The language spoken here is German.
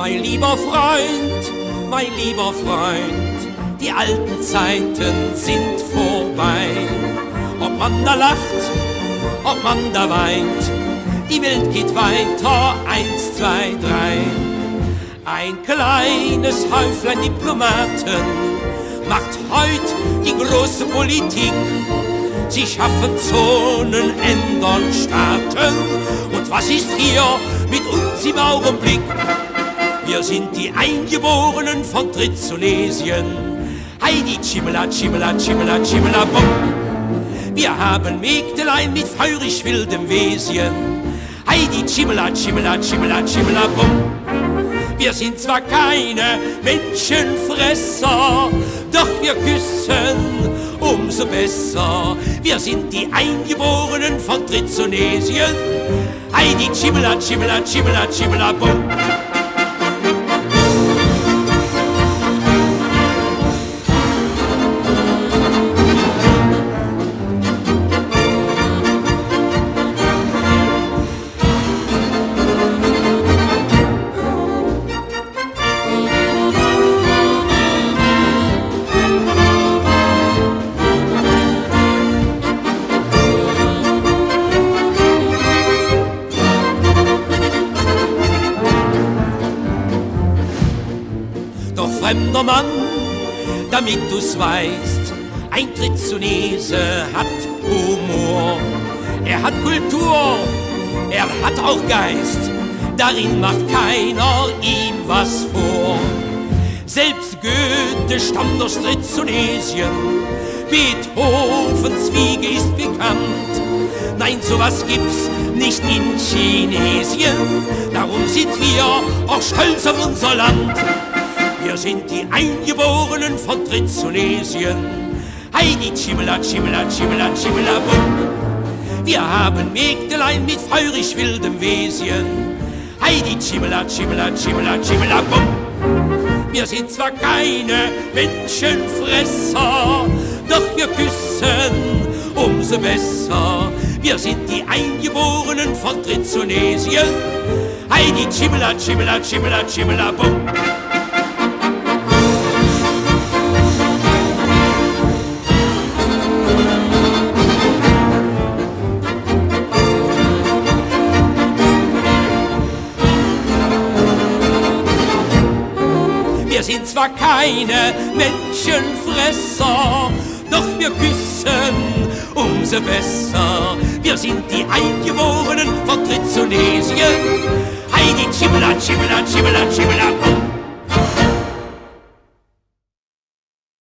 Mein lieber Freund, die alten Zeiten sind vorbei. Ob man da lacht, ob man da weint, die Welt geht weiter, 1, 2, 3. Ein kleines Häuflein Diplomaten macht heut die große Politik. Sie schaffen Zonen, ändern Staaten. Und was ist hier mit uns im Augenblick? Wir sind die Eingeborenen von Trizonesien. Heidi, Chimela, Chimela, Chimela, Chimela, bum. Wir haben Mägdelein mit feurig wildem Wesen. Heidi, Chimela, Chimela, Chimela, Chimela, bum. Wir sind zwar keine Menschenfresser, doch wir küssen umso besser. Wir sind die Eingeborenen von Trizonesien. Heidi, Chimela, Chimela, Chimela, Chimela, bum. Fremder Mann, damit du's weißt, ein Trizonese hat Humor. Er hat Kultur, er hat auch Geist, darin macht keiner ihm was vor. Selbst Goethe stammt aus Trizonesien, Beethovens Wiege ist bekannt. Nein, sowas gibt's nicht in Chinesien, darum sind wir auch stolz auf unser Land. Wir sind die Eingeborenen von Trizonesien. Heidi, Chimela, Chimela, Chimela, Chimela, bum. Wir haben Mägdelein mit feurig wildem Wesen. Heidi, Chimela, Chimela, Chimela, Chimela, bum. Wir sind zwar keine Menschenfresser, doch wir küssen umso besser. Wir sind die Eingeborenen von Trizonesien. Heidi, Chimela, Chimela, Chimela, Chimela, bum. Wir sind zwar keine Menschenfresser, doch wir küssen umso besser. Wir sind die Eingeborenen von Trizonesien. Heidi, Chimela, Chimela, Chimela, Chimela.